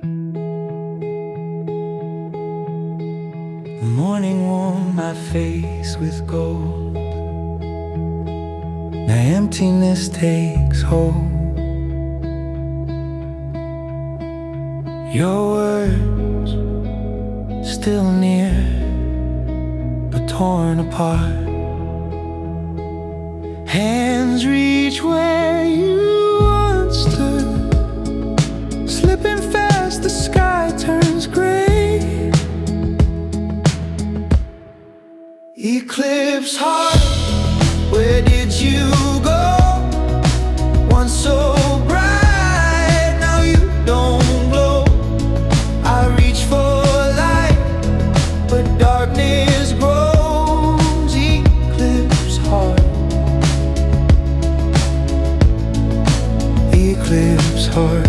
The morning warmed my face with gold. Now emptiness takes hold. Your words still near, but torn apart. Hands reach where you once stood, slipping fast, the sky turns gray. Eclipse heart, where did you go? Once so bright, now you don't glow. I reach for light, but darkness grows. Eclipse heart, eclipse heart.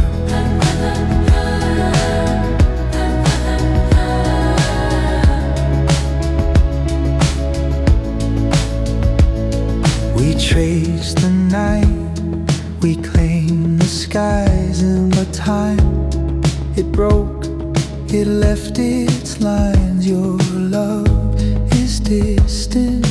We trace the night, we claim the skies, and but time, it broke, it left its lines. Your love is distant.